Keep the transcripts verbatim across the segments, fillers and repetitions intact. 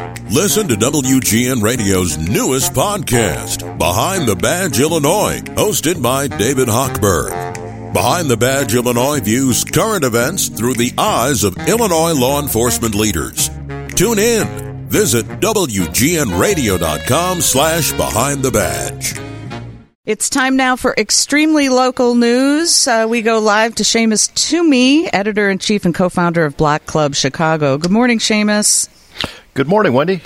Listen to W G N Radio's newest podcast, Behind the Badge Illinois, hosted by David Hochberg. Behind the Badge Illinois views current events through the eyes of Illinois law enforcement leaders. Tune in. Visit W G N radio dot com slash behind the badge. It's time now for extremely local news. Uh, we go live to Seamus Toomey, editor-in-chief and co-founder of Black Club Chicago. Good morning, Seamus. Good morning, Wendy.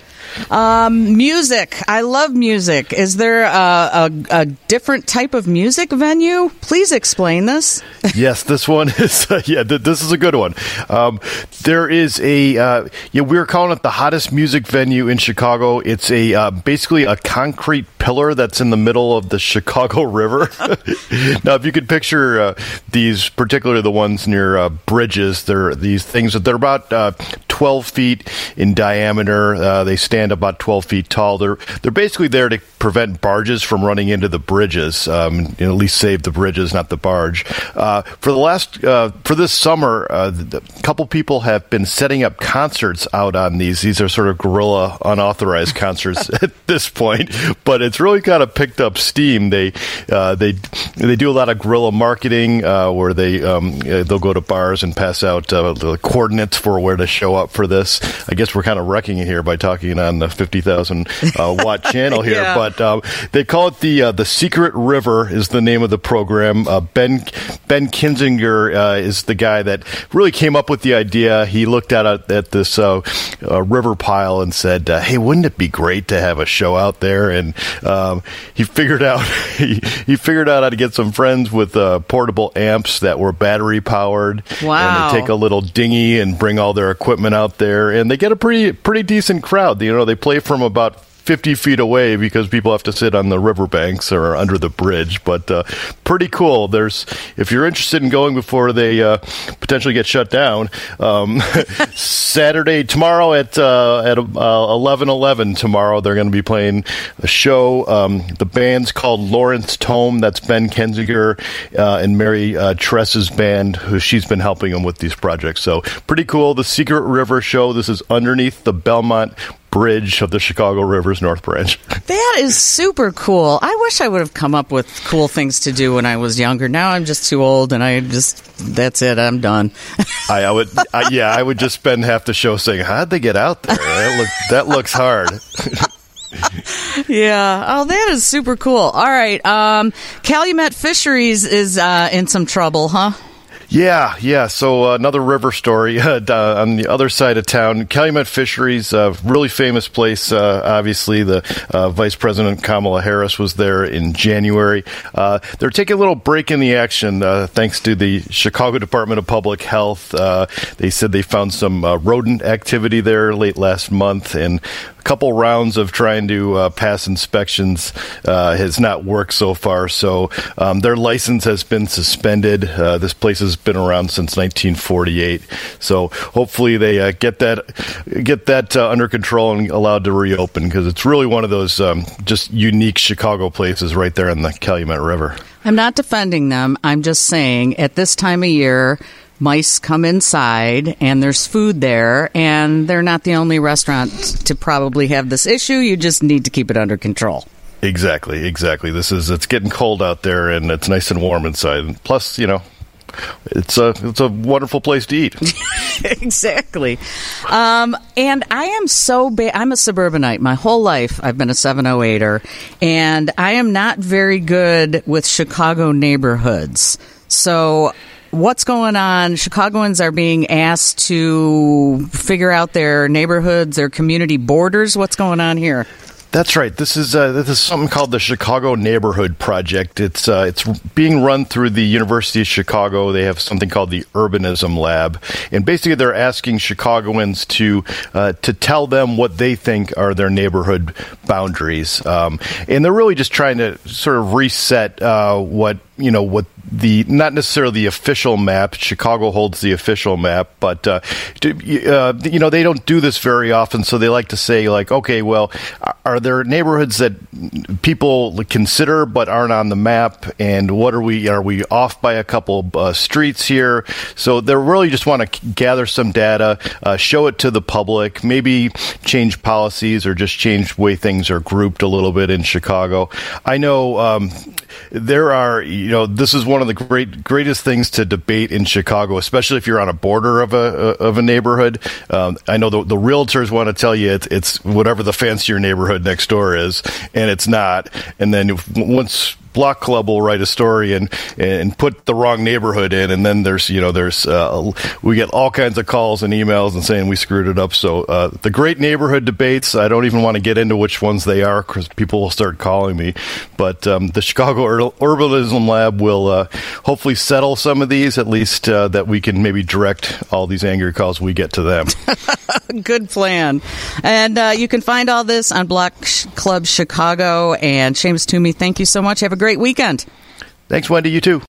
Um, music. I love music. Is there a, a, a different type of music venue? Please explain this. Yes, this one is, uh, yeah, th- this is a good one. Um, there is a, uh, yeah, we're calling it the hottest music venue in Chicago. It's a, uh, basically a concrete pillar that's in the middle of the Chicago River. Now, if you could picture, uh, these, particularly the ones near, uh, bridges, they're these things that they're about, uh, twelve feet in diameter. Uh, they stand about twelve feet tall. They're they're basically there to prevent barges from running into the bridges, um, you know, at least save the bridges, not the barge. Uh, for the last uh, for this summer, uh, a couple people have been setting up concerts out on these. These are sort of guerrilla, unauthorized concerts at this point, but it's really kind of picked up steam. They uh, they they do a lot of guerrilla marketing uh, where they um, they'll go to bars and pass out uh, the coordinates for where to show up for this. I guess we're kind of wrecking it here by talking on the fifty thousand uh, watt channel here, yeah. but um, they call it the uh, the Secret River is the name of the program. Uh, Ben Ben Kinzinger uh, is the guy that really came up with the idea. He looked at uh, at this uh, uh, river pile and said, uh, "Hey, wouldn't it be great to have a show out there?" And um, he figured out he, he figured out how to get some friends with uh, portable amps that were battery powered. Wow! And they take a little dinghy and bring all their equipment out there, and they get a pretty pretty decent crowd. You know, they play from about fifty feet away because people have to sit on the riverbanks or under the bridge, but uh, pretty cool. There's, if you're interested in going before they uh, potentially get shut down, um, Saturday, tomorrow at uh, at uh, eleven eleven tomorrow, they're going to be playing a show. Um, the band's called Lawrence Tome. That's Ben Kinzinger uh, and Mary uh, Tress's band, who she's been helping them with these projects. So pretty cool. The Secret River show. This is underneath the Belmont Bridge of the Chicago River's North Branch. That is super cool. I wish I would have come up with cool things to do when I was younger. Now I'm just too old, and I just, that's it, I'm done. I, I would, I, yeah, I would just spend half the show saying, how'd they get out there? That, look, that looks hard. Yeah. Oh, that is super cool. All right. Um, Calumet Fisheries is uh, in some trouble, huh? Yeah, yeah. So uh, another river story uh, on the other side of town. Calumet Fisheries, a uh, really famous place. Uh, obviously, the uh, Vice President Kamala Harris was there in January. Uh, they're taking a little break in the action uh, thanks to the Chicago Department of Public Health. Uh, they said they found some uh, rodent activity there late last month, and a couple rounds of trying to uh, pass inspections uh, has not worked so far. So um, their license has been suspended. Uh, this place has been around since nineteen forty-eight. So hopefully they uh, get that get that uh, under control and allowed to reopen, because it's really one of those um, just unique Chicago places right there on the Calumet River. I'm not defending them. I'm just saying at this time of year, mice come inside and there's food there, and they're not the only restaurant to probably have this issue. You just need to keep it under control. Exactly, exactly. This is, it's getting cold out there and it's nice and warm inside. Plus, you know, It's a it's a wonderful place to eat. Exactly. Um, and I am so bad. I'm a suburbanite. My whole life I've been a seven oh eighter, and I am not very good with Chicago neighborhoods. So what's going on? Chicagoans are being asked to figure out their neighborhoods, their community borders. What's going on here? That's right. This is uh, this is something called the Chicago Neighborhood Project. It's uh, it's being run through the University of Chicago. They have something called the Urbanism Lab, and basically they're asking Chicagoans to uh, to tell them what they think are their neighborhood boundaries, um, and they're really just trying to sort of reset uh, what you know what the not necessarily the official map. Chicago holds the official map, but uh, uh, you know, they don't do this very often, so they like to say, like, okay, well, are there neighborhoods that people consider but aren't on the map, and what are we are we off by a couple uh, streets here? So they really just want to gather some data, uh, show it to the public, maybe change policies or just change the way things are grouped a little bit in Chicago. I know um, there are, you know, this is one of the great greatest things to debate in Chicago, especially if you're on a border of a of a neighborhood. Um, I know the, the realtors want to tell you it's, it's whatever the fancier neighborhood next door is, and it's not. And then if, once Block Club will write a story and and put the wrong neighborhood in, and then there's you know there's uh, we get all kinds of calls and emails and saying we screwed it up. So uh, the great neighborhood debates, I don't even want to get into which ones they are because people will start calling me. But um, the Chicago Ur- Urbanism Lab will uh, hopefully settle some of these, at least uh, that we can maybe direct all these angry calls we get to them. Good plan. And uh, you can find all this on Block Club Chicago. And Seamus Toomey, thank you so much. Have a great weekend. Thanks, Wendy. You too.